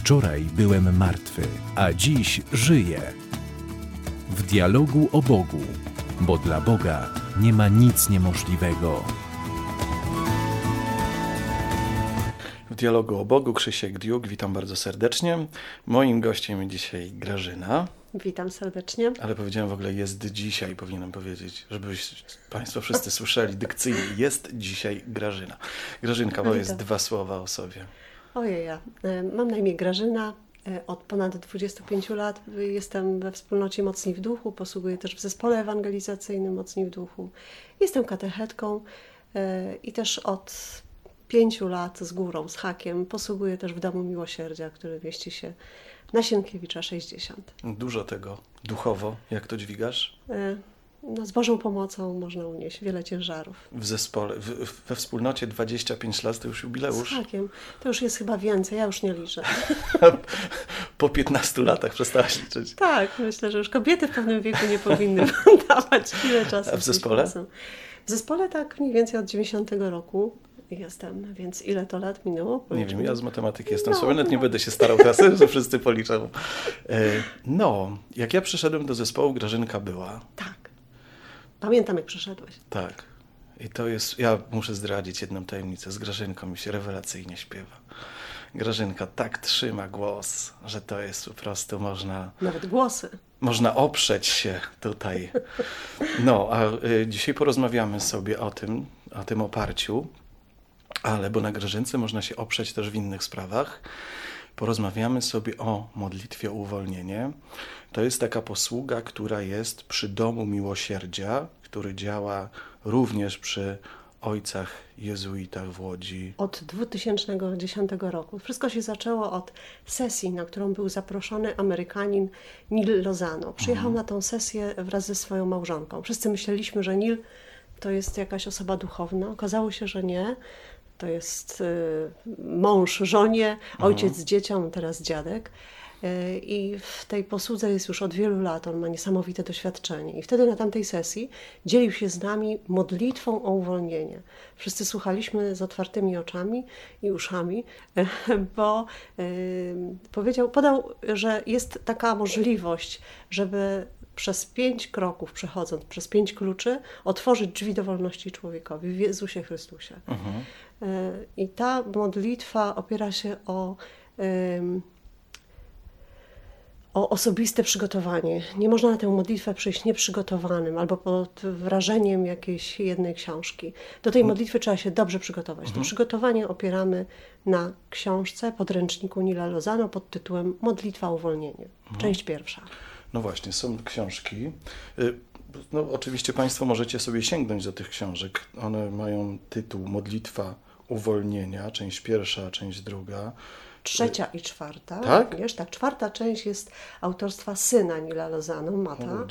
Wczoraj byłem martwy, a dziś żyję. W dialogu o Bogu, bo dla Boga nie ma nic niemożliwego. W dialogu o Bogu Krzysiek Diuk, witam bardzo serdecznie. Moim gościem dzisiaj Grażyna. Witam serdecznie. Ale powiedziałem w ogóle jest dzisiaj, powinienem powiedzieć, żeby Państwo wszyscy słyszeli dykcyjnie. Jest dzisiaj Grażyna. Grażynka, powiedz dwa słowa o sobie. Ojej, mam na imię Grażyna. Od ponad 25 lat jestem we wspólnocie Mocni w Duchu, posługuję też w zespole ewangelizacyjnym Mocni w Duchu. Jestem katechetką i też od 5 lat z górą, z hakiem, posługuję też w Domu Miłosierdzia, który mieści się na Sienkiewicza 60. Dużo tego duchowo, jak to dźwigasz? No, z Bożą pomocą można unieść wiele ciężarów. W zespole, we wspólnocie 25 lat to już jubileusz. Z hakiem. To już jest chyba więcej, ja już nie liczę. Po 15 latach przestałaś liczyć. Tak, myślę, że już kobiety w pewnym wieku nie powinny dawać tyle czasu. A w zespole? W zespole tak mniej więcej od 90 roku jestem, więc ile to lat minęło? Nie wiem, ja z matematyki jestem słaby, nawet nie będę się starał teraz, że wszyscy policzą. No, jak ja przyszedłem do zespołu, Grażynka była. Tak. Pamiętam, jak przyszedłeś. Tak. I to jest, ja muszę zdradzić jedną tajemnicę, z Grażynką mi się rewelacyjnie śpiewa. Grażynka tak trzyma głos, że to jest po prostu Nawet głosy. Można oprzeć się tutaj. No, a dzisiaj porozmawiamy sobie o tym oparciu, ale bo na Grażynce można się oprzeć też w innych sprawach. Porozmawiamy sobie o modlitwie o uwolnienie. To jest taka posługa, która jest przy Domu Miłosierdzia, który działa również przy ojcach jezuitach w Łodzi. Od 2010 roku. Wszystko się zaczęło od sesji, na którą był zaproszony Amerykanin Neil Lozano. Przyjechał na tą sesję wraz ze swoją małżonką. Wszyscy myśleliśmy, że Neil to jest jakaś osoba duchowna. Okazało się, że nie. To jest mąż żonie, ojciec dzieciom, teraz dziadek. I w tej posłudze jest już od wielu lat, on ma niesamowite doświadczenie. I wtedy na tamtej sesji dzielił się z nami modlitwą o uwolnienie. Wszyscy słuchaliśmy z otwartymi oczami i uszami, bo podał, że jest taka możliwość, żeby przez 5 kroków przechodząc, przez 5 kluczy, otworzyć drzwi do wolności człowiekowi w Jezusie Chrystusie. I ta modlitwa opiera się o osobiste przygotowanie. Nie można na tę modlitwę przyjść nieprzygotowanym albo pod wrażeniem jakiejś jednej książki. Do tej modlitwy trzeba się dobrze przygotować. To przygotowanie opieramy na książce, podręczniku Neila Lozano pod tytułem Modlitwa o uwolnienie. Część pierwsza. No właśnie, są książki. No, oczywiście Państwo możecie sobie sięgnąć do tych książek. One mają tytuł Modlitwa uwolnienia, część pierwsza, część druga. 3. i 4. Tak? Wiesz, ta 4. część jest autorstwa syna Neila Lozano, Mata.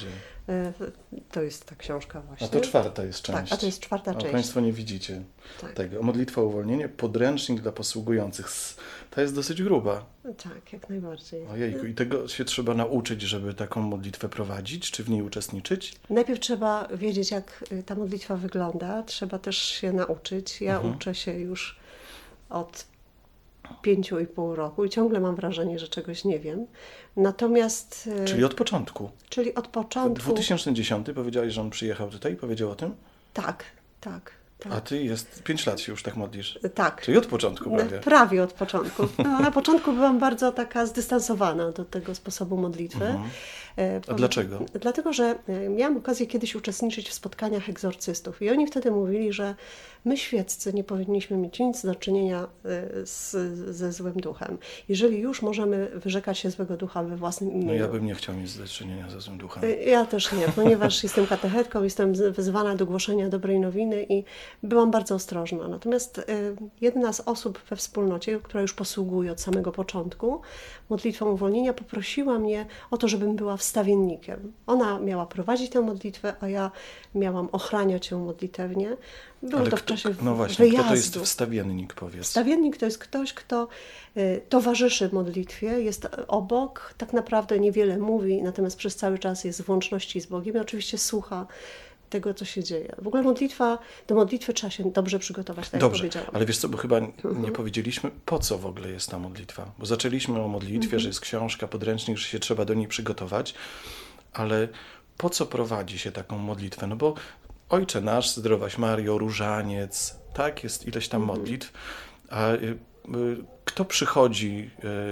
To jest ta książka właśnie. A to 4. jest część. Tak, a to jest 4. część. Państwo nie widzicie tego. Modlitwa o uwolnienie, podręcznik dla posługujących. To jest dosyć gruba. Tak, jak najbardziej. Ojejku, i tego się trzeba nauczyć, żeby taką modlitwę prowadzić, czy w niej uczestniczyć? Najpierw trzeba wiedzieć, jak ta modlitwa wygląda. Trzeba też się nauczyć. Ja uczę się już od 5,5 roku i ciągle mam wrażenie, że czegoś nie wiem. Natomiast... Czyli od początku? Czyli od początku. W 2010 powiedziałeś, że on przyjechał tutaj i powiedział o tym? Tak. A ty 5 lat się już tak modlisz? Tak. Czyli od początku prawie? Prawie od początku. No, na początku byłam bardzo taka zdystansowana do tego sposobu modlitwy. A dlaczego? Dlatego, że miałam okazję kiedyś uczestniczyć w spotkaniach egzorcystów i oni wtedy mówili, że my świeccy nie powinniśmy mieć nic do czynienia ze złym duchem. Jeżeli już możemy wyrzekać się złego ducha we własnym imieniu. No ja bym nie chciał mieć do czynienia ze złym duchem. Ja też nie, ponieważ jestem katechetką, jestem wezwana do głoszenia dobrej nowiny i byłam bardzo ostrożna. Natomiast jedna z osób we wspólnocie, która już posługuje od samego początku modlitwą uwolnienia, poprosiła mnie o to, żebym była wstawiennikiem. Ona miała prowadzić tę modlitwę, a ja miałam ochraniać ją modlitewnie. Było to w czasie No właśnie, wyjazdu. kto to jest wstawiennik, powiedz? Wstawiennik to jest ktoś, kto towarzyszy modlitwie, jest obok, tak naprawdę niewiele mówi, natomiast przez cały czas jest w łączności z Bogiem i oczywiście słucha tego, co się dzieje. W ogóle do modlitwy trzeba się dobrze przygotować, tak jak powiedziałam. Ale wiesz co, bo chyba nie powiedzieliśmy, po co w ogóle jest ta modlitwa. Bo zaczęliśmy o modlitwie, że jest książka, podręcznik, że się trzeba do niej przygotować, ale po co prowadzi się taką modlitwę? No bo Ojcze Nasz, Zdrowaś Mario, Różaniec, tak, jest ileś tam modlitw, a kto przychodzi,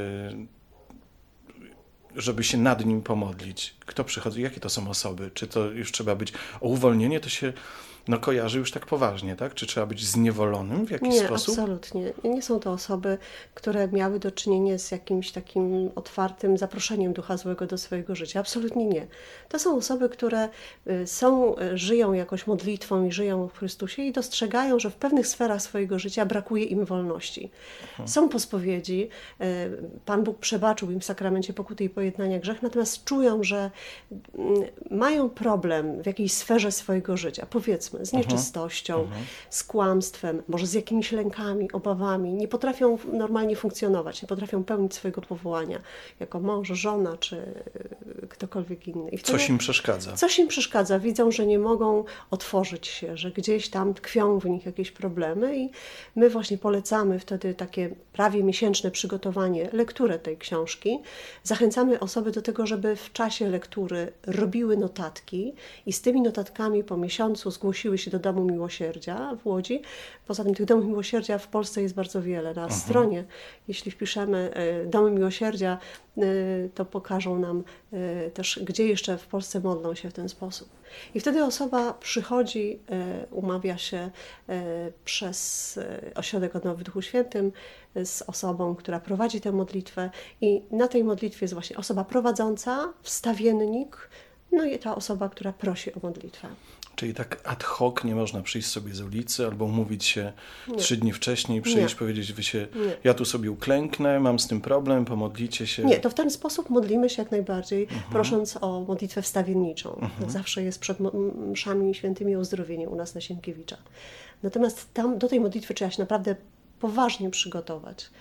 żeby się nad nim pomodlić? Kto przychodzi? Jakie to są osoby? Czy to już trzeba być... O uwolnienie to się kojarzy już tak poważnie, tak? Czy trzeba być zniewolonym w jakiś sposób? Nie, absolutnie. Nie są to osoby, które miały do czynienia z jakimś takim otwartym zaproszeniem Ducha Złego do swojego życia. Absolutnie nie. To są osoby, które żyją jakoś modlitwą i żyją w Chrystusie i dostrzegają, że w pewnych sferach swojego życia brakuje im wolności. Są po spowiedzi, Pan Bóg przebaczył im w sakramencie pokuty i pojednania grzech, natomiast czują, że mają problem w jakiejś sferze swojego życia. Powiedzmy, z nieczystością, z kłamstwem, może z jakimiś lękami, obawami. Nie potrafią normalnie funkcjonować, nie potrafią pełnić swojego powołania jako mąż, żona czy ktokolwiek inny. I wtedy coś im przeszkadza. Coś im przeszkadza. Widzą, że nie mogą otworzyć się, że gdzieś tam tkwią w nich jakieś problemy i my właśnie polecamy wtedy takie prawie miesięczne przygotowanie, lekturę tej książki. Zachęcamy osoby do tego, żeby w czasie lektury robiły notatki i z tymi notatkami po miesiącu zgłosiły się do Domu Miłosierdzia w Łodzi. Poza tym tych Domów Miłosierdzia w Polsce jest bardzo wiele. Na stronie, jeśli wpiszemy Domy Miłosierdzia, to pokażą nam też, gdzie jeszcze w Polsce modlą się w ten sposób. I wtedy osoba przychodzi, umawia się przez Ośrodek Odnowy w Duchu Świętym z osobą, która prowadzi tę modlitwę i na tej modlitwie jest właśnie osoba prowadząca, wstawiennik, no i ta osoba, która prosi o modlitwę. Czyli tak ad hoc nie można przyjść sobie z ulicy albo umówić się 3 dni wcześniej, przyjść, powiedzieć, ja tu sobie uklęknę, mam z tym problem, pomodlicie się. Nie, to w ten sposób modlimy się jak najbardziej, prosząc o modlitwę wstawienniczą. Tak zawsze jest przed mszami świętymi o uzdrowienie u nas na Sienkiewicza. Natomiast tam do tej modlitwy trzeba się naprawdę poważnie przygotować.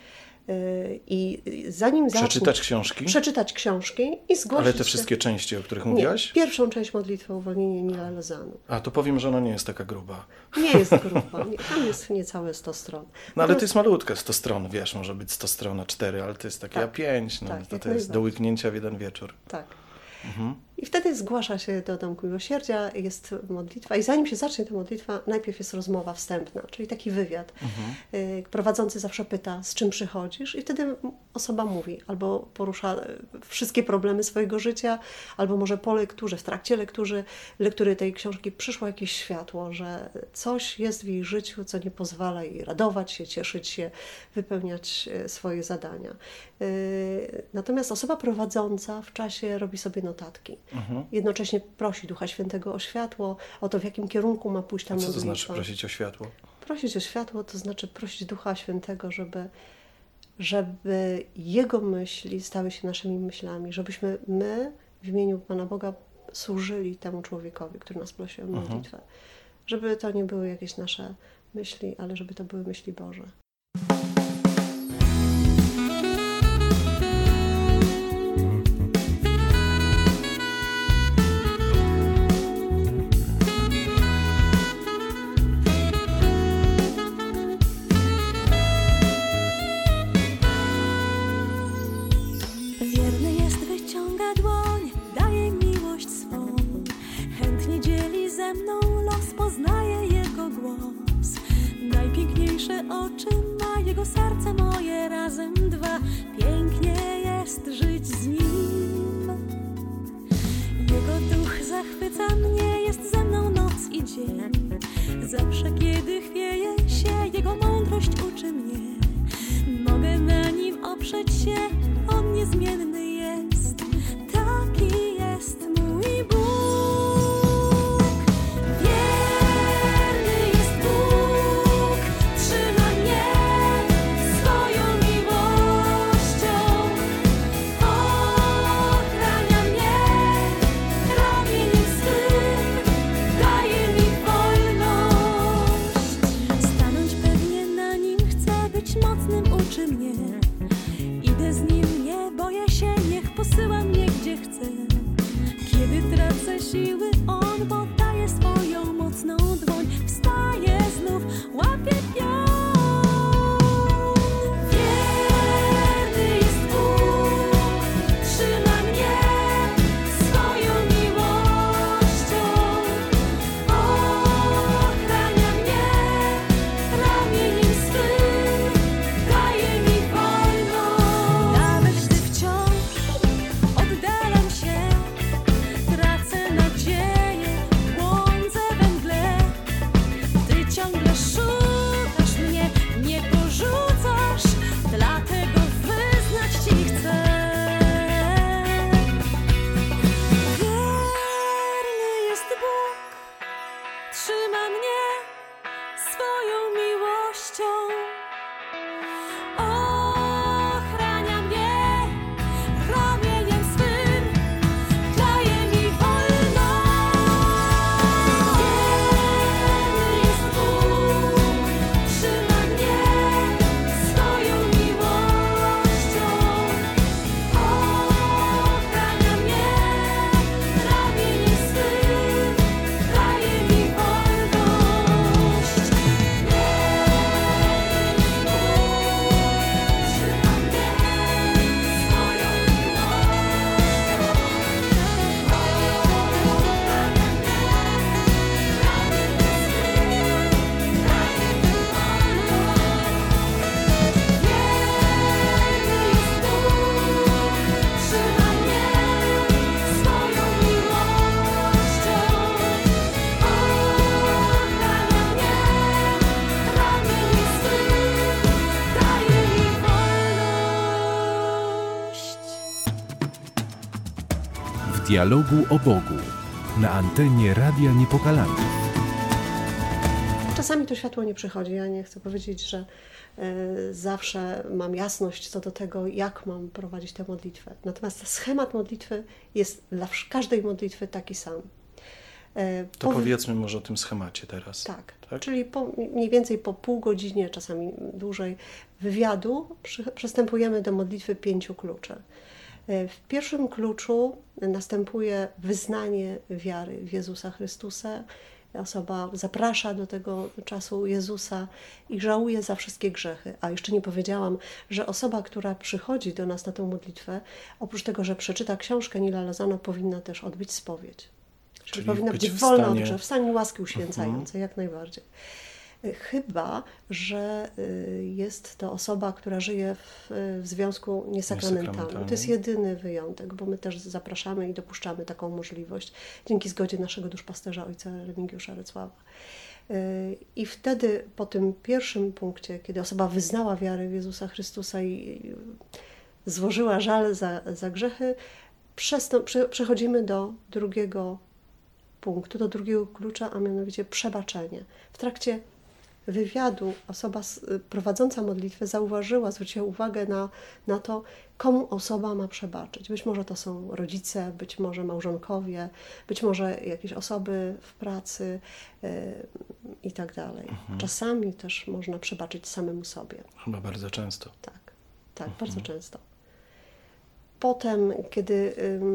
I zanim przeczytać książki? Przeczytać książki i zgłosić Ale te wszystkie części, o których mówiłaś? Nie, pierwszą część modlitwy o uwolnienie Nila Lozano. A to powiem, że ona nie jest taka gruba. Nie jest gruba, tam jest niecałe 100 stron. No ale to jest malutkie 100 stron, wiesz, może być 100 stron A4, ale to jest takie A5, no, tak, to jest do łyknięcia w jeden wieczór. Tak. I wtedy zgłasza się do Domku Miłosierdzia, jest modlitwa i zanim się zacznie ta modlitwa, najpierw jest rozmowa wstępna, czyli taki wywiad. Prowadzący zawsze pyta, z czym przychodzisz i wtedy osoba mówi, albo porusza wszystkie problemy swojego życia, albo może po lekturze, w trakcie lektury tej książki przyszło jakieś światło, że coś jest w jej życiu, co nie pozwala jej radować się, cieszyć się, wypełniać swoje zadania. Natomiast osoba prowadząca w czasie robi sobie notatki. Jednocześnie prosi Ducha Świętego o światło, o to, w jakim kierunku ma pójść ta modlitwa. Co to znaczy prosić o światło? Prosić o światło to znaczy prosić Ducha Świętego, żeby Jego myśli stały się naszymi myślami, żebyśmy my w imieniu Pana Boga służyli temu człowiekowi, który nas prosi o modlitwę. Żeby to nie były jakieś nasze myśli, ale żeby to były myśli Boże. Oczy ma jego serce moje razem dwa. Pięknie jest żyć z nim. Jego duch zachwyca mnie, jest ze mną noc i dzień. Zawsze kiedy chwieje się, jego mądrość uczy mnie. Mogę na nim oprzeć się, on niezmienny jest. Taki jest mój Bóg. Idę z nim, nie boję się, niech posyła mnie gdzie chce. Kiedy tracę siły, on podaje swoją swoją miłością. Ochrania mnie ramieniem swym, daje mi wolność. Wierny jest Bóg, trzyma mnie swoją miłością. Ochrania mnie ramieniem swym, daje mi wolność. W dialogu o Bogu na antenie Radia Niepokalanów. Czasami to światło nie przychodzi. Ja nie chcę powiedzieć, że zawsze mam jasność co do tego, jak mam prowadzić tę modlitwę. Natomiast schemat modlitwy jest dla każdej modlitwy taki sam. To powiedzmy może o tym schemacie teraz. Tak, Tak? czyli mniej więcej po pół godzinie, czasami dłużej wywiadu przystępujemy do modlitwy 5 kluczy. W pierwszym kluczu następuje wyznanie wiary w Jezusa Chrystusa. Osoba zaprasza do tego czasu Jezusa i żałuje za wszystkie grzechy. A jeszcze nie powiedziałam, że osoba, która przychodzi do nas na tę modlitwę, oprócz tego, że przeczyta książkę Nila Lozano, powinna też odbyć spowiedź. Czyli powinna być wolna od grzechu, w stanie łaski uświęcającej, jak najbardziej. Chyba że jest to osoba, która żyje w związku niesakramentalnym. To jest jedyny wyjątek, bo my też zapraszamy i dopuszczamy taką możliwość dzięki zgodzie naszego duszpasterza ojca Remigiusza Rycława. I wtedy po tym pierwszym punkcie, kiedy osoba wyznała wiarę w Jezusa Chrystusa i złożyła żal za grzechy, przechodzimy do drugiego punktu, do drugiego klucza, a mianowicie przebaczenie. W trakcie wywiadu osoba prowadząca modlitwę zwróciła uwagę na to, komu osoba ma przebaczyć. Być może to są rodzice, być może małżonkowie, być może jakieś osoby w pracy i tak dalej. Czasami też można przebaczyć samemu sobie. Chyba bardzo często. Tak, bardzo często. Potem, kiedy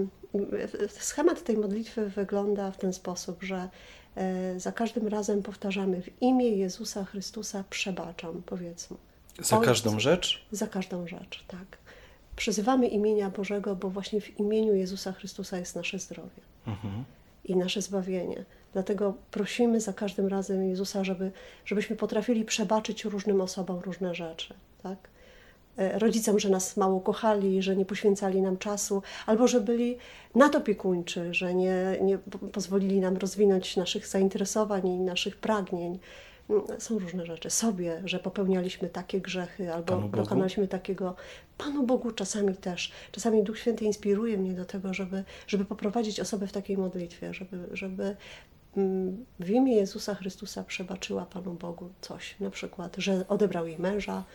schemat tej modlitwy wygląda w ten sposób, że za każdym razem powtarzamy w imię Jezusa Chrystusa przebaczam, powiedzmy. Za każdą rzecz? Za każdą rzecz, tak. Przyzywamy imienia Bożego, bo właśnie w imieniu Jezusa Chrystusa jest nasze zdrowie i nasze zbawienie. Dlatego prosimy za każdym razem Jezusa, żebyśmy potrafili przebaczyć różnym osobom różne rzeczy, tak? Rodzicom, że nas mało kochali, że nie poświęcali nam czasu, albo że byli nadopiekuńczy, że nie pozwolili nam rozwinąć naszych zainteresowań i naszych pragnień. Są różne rzeczy. Sobie, że popełnialiśmy takie grzechy, albo dokonaliśmy takiego. Panu Bogu czasami też. Czasami Duch Święty inspiruje mnie do tego, żeby poprowadzić osobę w takiej modlitwie, żeby w imię Jezusa Chrystusa przebaczyła Panu Bogu coś. Na przykład, że odebrał jej męża,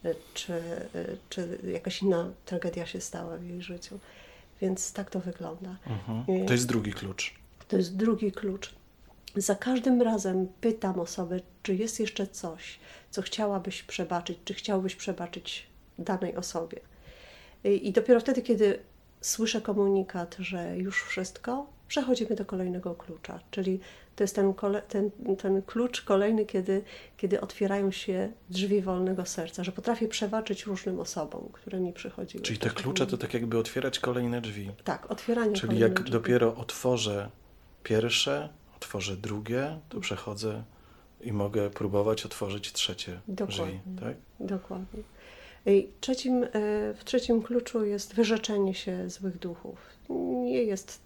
czy jakaś inna tragedia się stała w jej życiu. Więc tak to wygląda. To jest drugi klucz. To jest drugi klucz. Za każdym razem pytam osobę, czy jest jeszcze coś, co chciałabyś przebaczyć, czy chciałbyś przebaczyć danej osobie. I dopiero wtedy, kiedy słyszę komunikat, że już wszystko, przechodzimy do kolejnego klucza. Czyli to jest ten klucz kolejny, kiedy otwierają się drzwi wolnego serca, że potrafię przebaczyć różnym osobom, które mi przychodziły. Czyli te klucze to tak jakby otwierać kolejne drzwi. Tak, otwieranie Czyli kolejnych jak drzwi. dopiero otworzę pierwsze, otworzę drugie, to przechodzę i mogę próbować otworzyć trzecie drzwi. Tak? Dokładnie. I w trzecim kluczu jest wyrzeczenie się złych duchów. Nie jest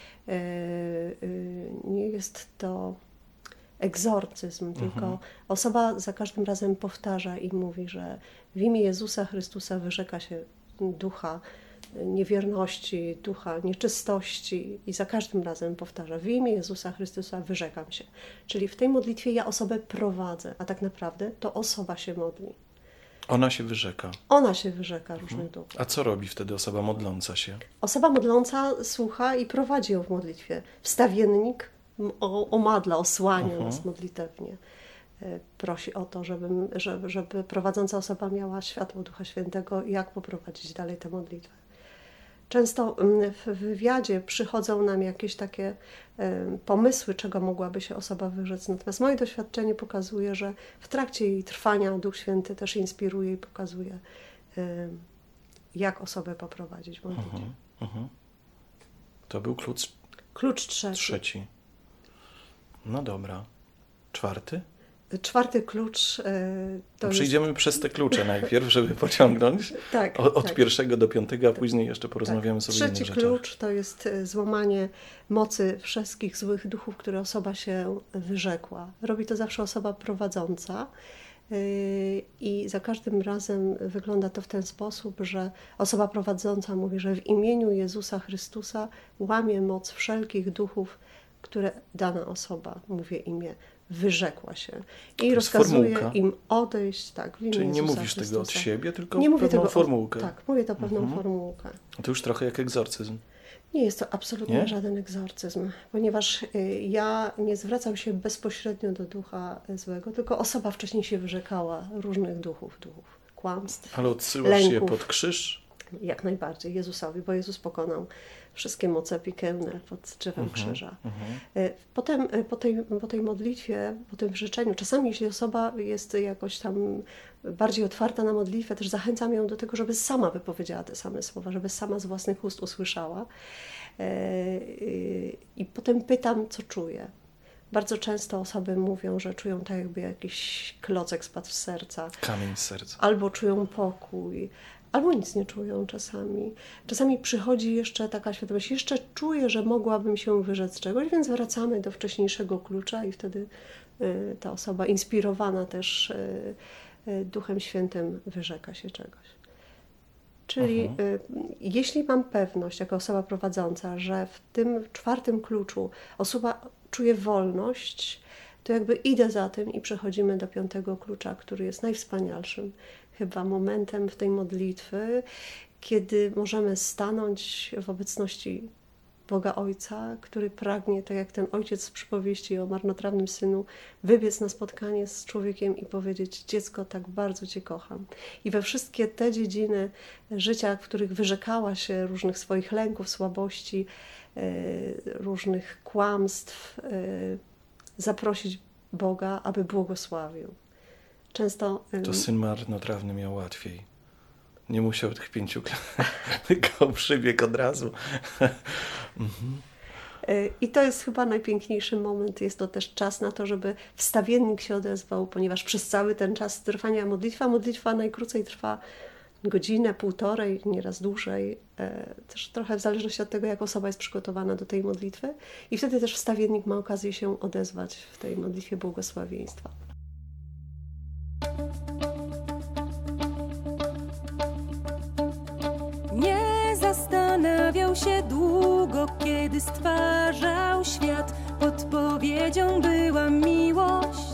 to egzorcyzm, tylko osoba za każdym razem powtarza i mówi, że w imię Jezusa Chrystusa wyrzeka się ducha niewierności, ducha nieczystości i za każdym razem powtarza: w imię Jezusa Chrystusa wyrzekam się. Czyli w tej modlitwie ja osobę prowadzę, a tak naprawdę to osoba się modli. Ona się wyrzeka. Ona się wyrzeka różnych duchów. A co robi wtedy osoba modląca się? Osoba modląca słucha i prowadzi ją w modlitwie. Wstawiennik omadla, osłania nas modlitewnie. Prosi o to, żeby prowadząca osoba miała światło Ducha Świętego, jak poprowadzić dalej tę modlitwę. Często w wywiadzie przychodzą nam jakieś takie pomysły, czego mogłaby się osoba wyrzec. Natomiast moje doświadczenie pokazuje, że w trakcie jej trwania Duch Święty też inspiruje i pokazuje, jak osobę poprowadzić w modlitwie. To był Klucz trzeci. No dobra. Czwarty? Czwarty klucz to Przejdziemy przez te klucze najpierw, żeby pociągnąć od 1 do 5, a później jeszcze porozmawiamy sobie o innych rzeczach. Trzeci klucz to jest złamanie mocy wszystkich złych duchów, które osoba się wyrzekła. Robi to zawsze osoba prowadząca i za każdym razem wygląda to w ten sposób, że osoba prowadząca mówi, że w imieniu Jezusa Chrystusa łamie moc wszelkich duchów, które dana osoba, mówię imię, wyrzekła się i rozkazuje im odejść. Tak, w imię Czyli nie Jezusa mówisz Chrystusa. tego od siebie, tylko nie mówię pewną tego formułkę. Tak, mówię to pewną formułkę. To już trochę jak egzorcyzm. Nie jest to absolutnie żaden egzorcyzm, ponieważ ja nie zwracam się bezpośrednio do ducha złego, tylko osoba wcześniej się wyrzekała różnych duchów kłamstw, Ale odsyłasz lęków. je pod krzyż? Jak najbardziej Jezusowi, bo Jezus pokonał wszystkie moce piekielne pod drzewem krzyża. Potem po tej modlitwie, po tym wyrzeczeniu, czasami jeśli osoba jest jakoś tam bardziej otwarta na modlitwę, też zachęcam ją do tego, żeby sama wypowiedziała te same słowa, żeby sama z własnych ust usłyszała. I potem pytam, co czuje. Bardzo często osoby mówią, że czują tak, jakby jakiś klocek spadł z serca. Kamień z serca. Albo czują pokój, albo nic nie czują czasami. Czasami przychodzi jeszcze taka świadomość, jeszcze czuję, że mogłabym się wyrzec czegoś, więc wracamy do wcześniejszego klucza i wtedy ta osoba inspirowana też Duchem Świętym wyrzeka się czegoś. Czyli jeśli mam pewność jako osoba prowadząca, że w tym czwartym kluczu osoba czuje wolność, to jakby idę za tym i przechodzimy do 5 klucza, który jest najwspanialszym chyba momentem w tej modlitwy, kiedy możemy stanąć w obecności Boga Ojca, który pragnie, tak jak ten ojciec z przypowieści o marnotrawnym synu, wybiec na spotkanie z człowiekiem i powiedzieć: dziecko, tak bardzo Cię kocham. I we wszystkie te dziedziny życia, w których wyrzekała się różnych swoich lęków, słabości, różnych kłamstw, zaprosić Boga, aby błogosławił. Często To syn marnotrawny miał łatwiej. Nie musiał tych 5 tylko przybiegł od razu. I to jest chyba najpiękniejszy moment. Jest to też czas na to, żeby wstawiennik się odezwał, ponieważ przez cały ten czas trwania modlitwa najkrócej trwa godzinę, półtorej, nieraz dłużej. Też trochę w zależności od tego, jak osoba jest przygotowana do tej modlitwy. I wtedy też wstawiennik ma okazję się odezwać w tej modlitwie błogosławieństwa. Nie zastanawiał się długo, kiedy stwarzał świat. Podpowiedzią była miłość.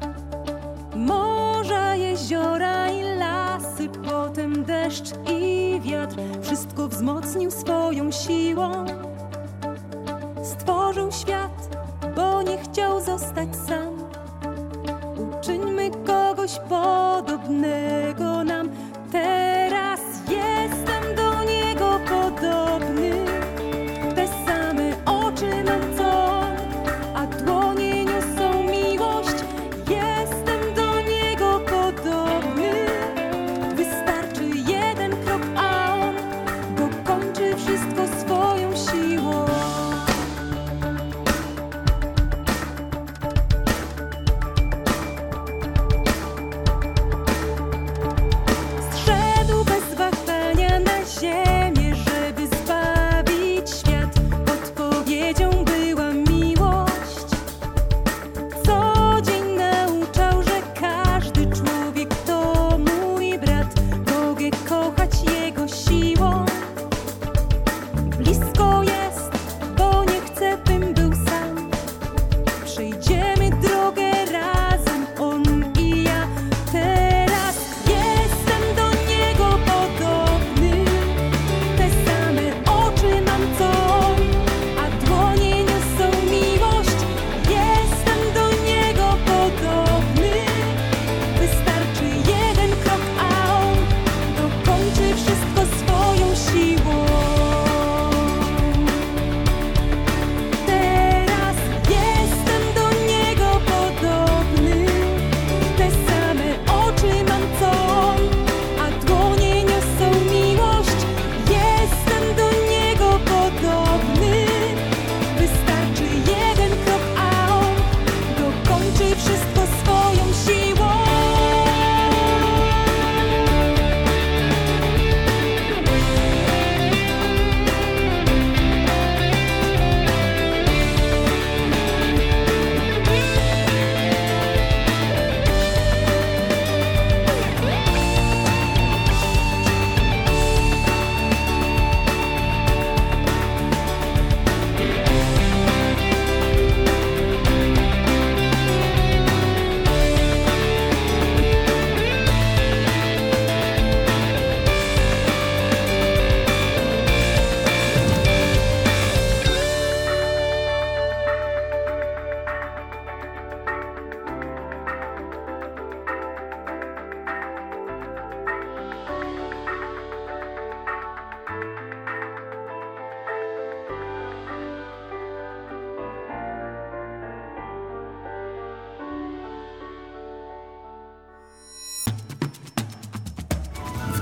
Morza, jeziora i lasy, potem deszcz i wiatr. Wszystko wzmocnił swoją siłą. Stworzył świat, bo nie chciał zostać sam. Uczyńmy kogoś podobnego nam. Teraz jestem do Niego podobny. Te same oczy mam co On, a dłonie niosą miłość. Jestem do Niego podobny. Wystarczy jeden krok, a On dokończy wszystko swoją siłą.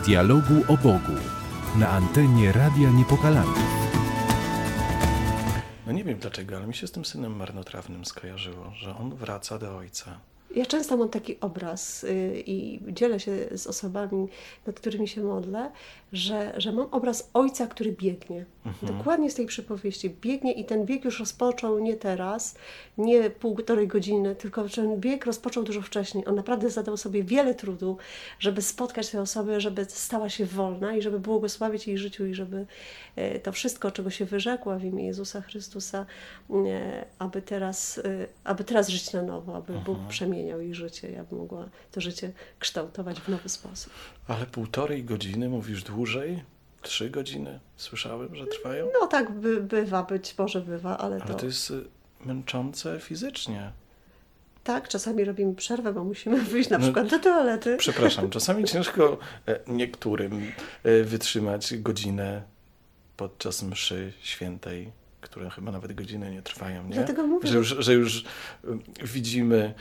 W dialogu o Bogu na antenie Radia Niepokalanów. No nie wiem dlaczego, ale mi się z tym synem marnotrawnym skojarzyło, że on wraca do ojca. Ja często mam taki obraz i dzielę się z osobami, nad którymi się modlę, że mam obraz ojca, który biegnie. Dokładnie z tej przypowieści. Biegnie i ten bieg już rozpoczął nie teraz, nie półtorej godziny, tylko ten bieg rozpoczął dużo wcześniej. On naprawdę zadał sobie wiele trudu, żeby spotkać tę osobę, żeby stała się wolna i żeby błogosławić jej życiu i żeby to wszystko, czego się wyrzekła w imię Jezusa Chrystusa, aby teraz żyć na nowo, aby Bóg przemieniał jej życie. Ja bym mogła to życie kształtować w nowy sposób. Ale 1,5 godziny, mówisz dłużej? 3 godziny? Słyszałem, że trwają? No tak bywa, być może bywa, ale to jest męczące fizycznie. Tak, czasami robimy przerwę, bo musimy wyjść na przykład do toalety. Przepraszam, czasami ciężko niektórym wytrzymać godzinę podczas mszy świętej, które chyba nawet godzinę nie trwają, nie? Dlatego mówię, że już widzimy,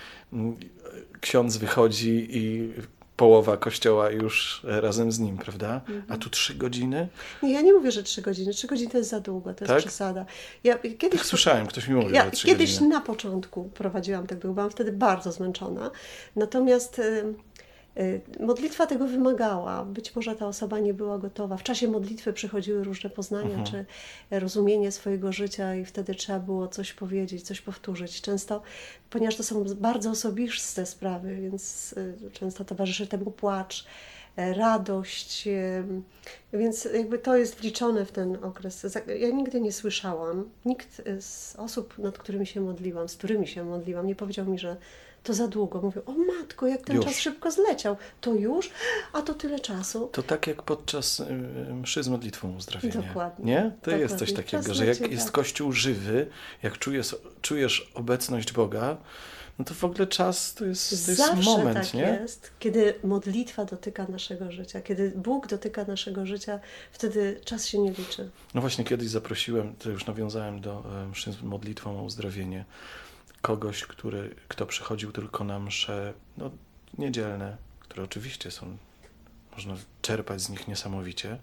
ksiądz wychodzi i połowa kościoła już razem z nim, prawda? A tu 3 godziny? Nie, ja nie mówię, że 3 godziny. 3 godziny to jest za długo, to jest przesada. Ja kiedyś tak słyszałem, ktoś mi mówił, że 3 godziny. Kiedyś na początku prowadziłam tak długo, byłam wtedy bardzo zmęczona. Natomiast modlitwa tego wymagała. Być może ta osoba nie była gotowa. W czasie modlitwy przychodziły różne poznania, czy rozumienie swojego życia i wtedy trzeba było coś powiedzieć, coś powtórzyć. Często, ponieważ to są bardzo osobiste sprawy, więc często towarzyszy temu płacz, radość, więc jakby to jest wliczone w ten okres. Ja nigdy nie słyszałam, nikt z osób, nad którymi się modliłam, z którymi się modliłam, nie powiedział mi, że to za długo. Mówię, o matko, jak ten czas szybko zleciał. To już? A to tyle czasu. To tak jak podczas mszy z modlitwą uzdrowienia. Dokładnie. Nie? To dokładnie. jest coś takiego, że jak jest Kościół żywy, jak czujesz obecność Boga, no to w ogóle czas to jest moment, tak nie? Jest, kiedy modlitwa dotyka naszego życia, kiedy Bóg dotyka naszego życia, wtedy czas się nie liczy. No właśnie, kiedyś zaprosiłem, to już nawiązałem do mszy z modlitwą o uzdrowienie, kogoś, kto przychodził tylko na msze niedzielne, które oczywiście są, można czerpać z nich niesamowicie,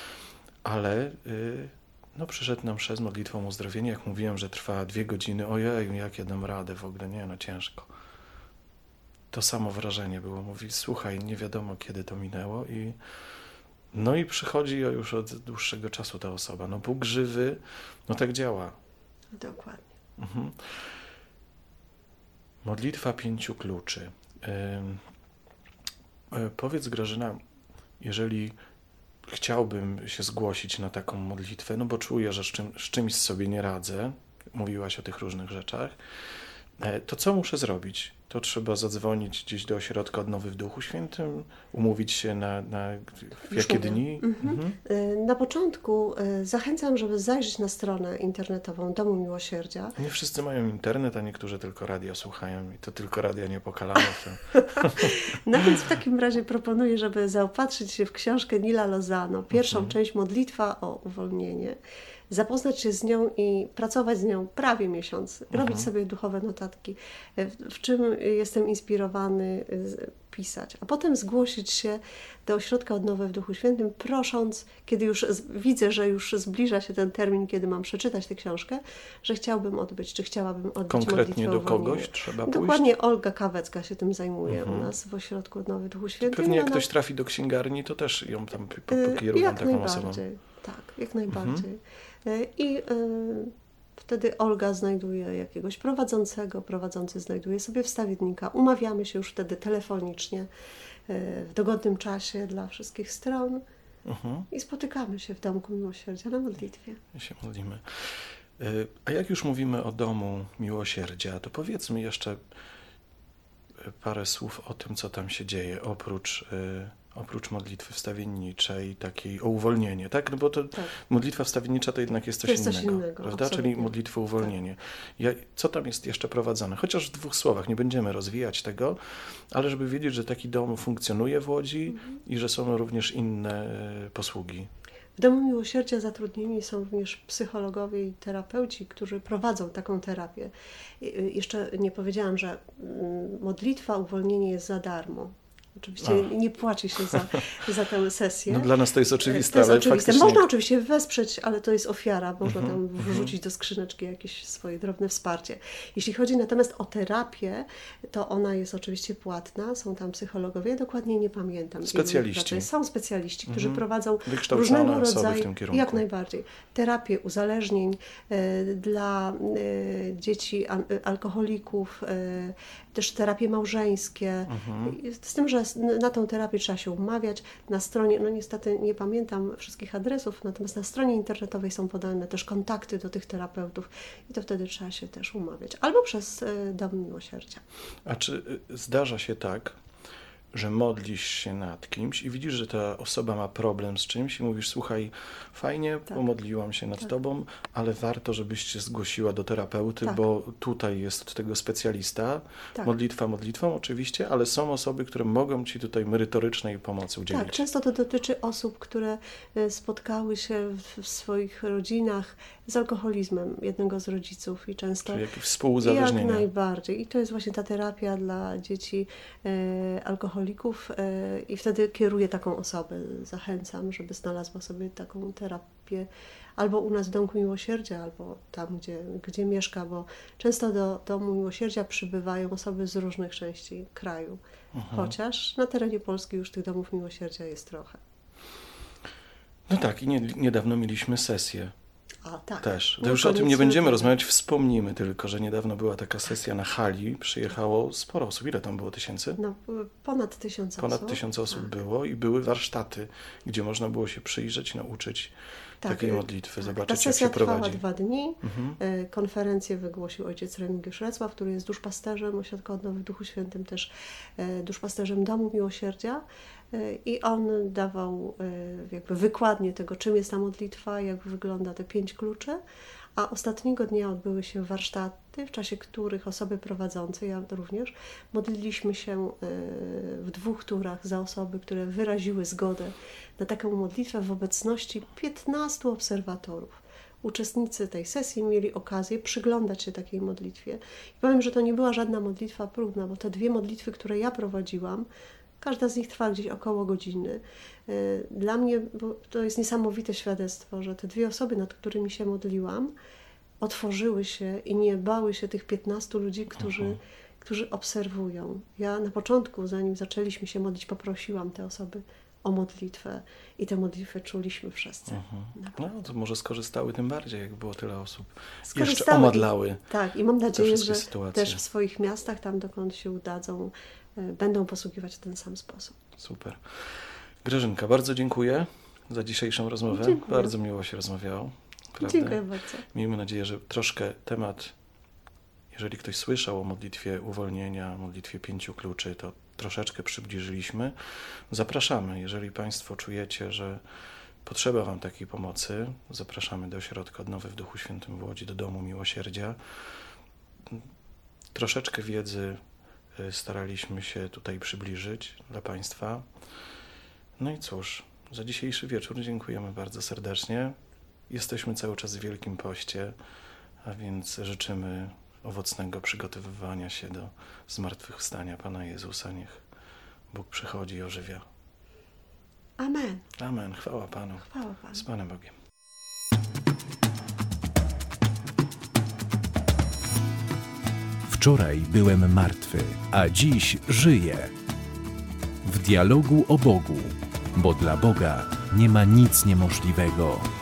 ale przyszedł na mszę z modlitwą o uzdrowienie, jak mówiłem, że trwa 2 godziny, ojej, jak ja dam radę w ogóle, ciężko. To samo wrażenie było, mówi, słuchaj, nie wiadomo kiedy to minęło i przychodzi już od dłuższego czasu ta osoba, Bóg żywy, tak działa. Dokładnie. Modlitwa 5 kluczy. Powiedz, Grażyna, jeżeli chciałbym się zgłosić na taką modlitwę, bo czuję, że z czymś sobie nie radzę, mówiłaś o tych różnych rzeczach, to co muszę zrobić? To trzeba zadzwonić gdzieś do ośrodka Odnowy w Duchu Świętym, umówić się w jakie dni? Na początku zachęcam, żeby zajrzeć na stronę internetową Domu Miłosierdzia. Nie wszyscy mają internet, a niektórzy tylko radio słuchają i to tylko Radia Niepokalanów. No więc w takim razie proponuję, żeby zaopatrzyć się w książkę Nila Lozano, pierwszą część Modlitwa o uwolnienie, zapoznać się z nią i pracować z nią prawie miesiąc, robić sobie duchowe notatki, w czym jestem inspirowany, pisać, a potem zgłosić się do ośrodka Odnowy w Duchu Świętym, prosząc, kiedy już widzę, że już zbliża się ten termin, kiedy mam przeczytać tę książkę, że chciałbym odbyć, czy chciałabym odbyć konkretnie modlitwę do uwolnienia. kogoś trzeba pójść? Dokładnie, Olga Kawecka się tym zajmuje u nas w ośrodku Odnowy w Duchu Świętym. Pewnie jak ktoś trafi do księgarni, to też ją tam pokierują taką osobą. Tak, jak najbardziej. I wtedy Olga znajduje jakiegoś prowadzącego, prowadzący znajduje sobie wstawiennika. Umawiamy się już wtedy telefonicznie w dogodnym czasie dla wszystkich stron i spotykamy się w Domku Miłosierdzia na modlitwie. I się modlimy. A jak już mówimy o Domu Miłosierdzia, to powiedzmy jeszcze parę słów o tym, co tam się dzieje, oprócz modlitwy wstawienniczej, takiej o uwolnienie, tak? Bo to modlitwa wstawiennicza to jednak jest coś innego, prawda? Absolutnie. Czyli modlitwa o uwolnienie. Co tam jest jeszcze prowadzone? Chociaż w 2 słowach, nie będziemy rozwijać tego, ale żeby wiedzieć, że taki dom funkcjonuje w Łodzi i że są również inne posługi. W Domu Miłosierdzia zatrudnieni są również psychologowie i terapeuci, którzy prowadzą taką terapię. Jeszcze nie powiedziałam, że modlitwa uwolnienie jest za darmo. Oczywiście nie płaci się za tę sesję. No, dla nas to jest oczywiste, to jest ale oczywiste. faktycznie... Można oczywiście wesprzeć, ale to jest ofiara. Można tam wrzucić do skrzyneczki jakieś swoje drobne wsparcie. Jeśli chodzi natomiast o terapię, to ona jest oczywiście płatna. Są tam psychologowie, dokładnie nie pamiętam. Specjaliści. Są specjaliści, którzy prowadzą wykształcone różnego osoby rodzaju, w tym kierunku. jak najbardziej, terapię uzależnień dla dzieci alkoholików, też terapie małżeńskie. Z tym, że na tą terapię trzeba się umawiać. Na stronie, no niestety nie pamiętam wszystkich adresów, natomiast na stronie internetowej są podane też kontakty do tych terapeutów i to wtedy trzeba się też umawiać. Albo przez Dom Miłosierdzia. A czy zdarza się tak, że modlisz się nad kimś i widzisz, że ta osoba ma problem z czymś i mówisz, słuchaj, fajnie, pomodliłam się nad tobą, ale warto, żebyś się zgłosiła do terapeuty, bo tutaj jest od tego specjalista. Modlitwa modlitwą oczywiście, ale są osoby, które mogą ci tutaj merytorycznej pomocy udzielić. Tak, często to dotyczy osób, które spotkały się w swoich rodzinach z alkoholizmem jednego z rodziców i często... Czyli jakieś współuzależnienie. Jak najbardziej. I to jest właśnie ta terapia dla dzieci alkoholików i wtedy kieruję taką osobę. Zachęcam, żeby znalazła sobie taką terapię albo u nas w Domku Miłosierdzia, albo tam, gdzie mieszka, bo często do Domu Miłosierdzia przybywają osoby z różnych części kraju. Chociaż na terenie Polski już tych Domów Miłosierdzia jest trochę. No tak, i niedawno mieliśmy sesję. Tak. Też. To już o tym nie będziemy rozmawiać, wspomnimy tylko, że niedawno była taka sesja na hali, przyjechało sporo osób. Ile tam było tysięcy? No, ponad 1000 osób. Ponad 1000 osób było i były warsztaty, gdzie można było się przyjrzeć, nauczyć takiej modlitwy, zobaczyć, jak się prowadzi. Ta sesja trwała 2 dni. Konferencję wygłosił ojciec Remigiusz Recław, który jest duszpasterzem Ośrodka Odnowy w Duchu Świętym, też duszpasterzem Domu Miłosierdzia. I on dawał jakby wykładnię tego, czym jest ta modlitwa, jak wygląda te 5 kluczy, a ostatniego dnia odbyły się warsztaty, w czasie których osoby prowadzące, ja również, modliliśmy się w 2 turach za osoby, które wyraziły zgodę na taką modlitwę w obecności 15 obserwatorów. Uczestnicy tej sesji mieli okazję przyglądać się takiej modlitwie. I powiem, że to nie była żadna modlitwa próbna, bo te 2 modlitwy, które ja prowadziłam, każda z nich trwa gdzieś około godziny. Dla mnie bo to jest niesamowite świadectwo, że te 2 osoby, nad którymi się modliłam, otworzyły się i nie bały się tych 15 ludzi, którzy obserwują. Ja na początku, zanim zaczęliśmy się modlić, poprosiłam te osoby o modlitwę i tę modlitwę czuliśmy wszyscy. No to może skorzystały tym bardziej, jak było tyle osób. Jeszcze omodlały. Tak, i mam nadzieję, że sytuacje. też w swoich miastach, tam dokąd się udadzą, będą posługiwać w ten sam sposób. Super. Grażynka, bardzo dziękuję za dzisiejszą rozmowę. Dziękuję. Bardzo miło się rozmawiało. Prawda? Dziękuję bardzo. Miejmy nadzieję, że troszkę temat, jeżeli ktoś słyszał o modlitwie uwolnienia, modlitwie 5 kluczy, to troszeczkę przybliżyliśmy. Zapraszamy, jeżeli Państwo czujecie, że potrzeba Wam takiej pomocy, zapraszamy do Ośrodka Odnowy w Duchu Świętym w Łodzi, do Domu Miłosierdzia. Troszeczkę wiedzy staraliśmy się tutaj przybliżyć dla Państwa. No i cóż, za dzisiejszy wieczór dziękujemy bardzo serdecznie. Jesteśmy cały czas w Wielkim Poście, a więc życzymy owocnego przygotowywania się do zmartwychwstania Pana Jezusa. Niech Bóg przychodzi i ożywia. Amen. Amen. Chwała Panu. Chwała Panu. Z Panem Bogiem. Wczoraj byłem martwy, a dziś żyję. W dialogu o Bogu, bo dla Boga nie ma nic niemożliwego.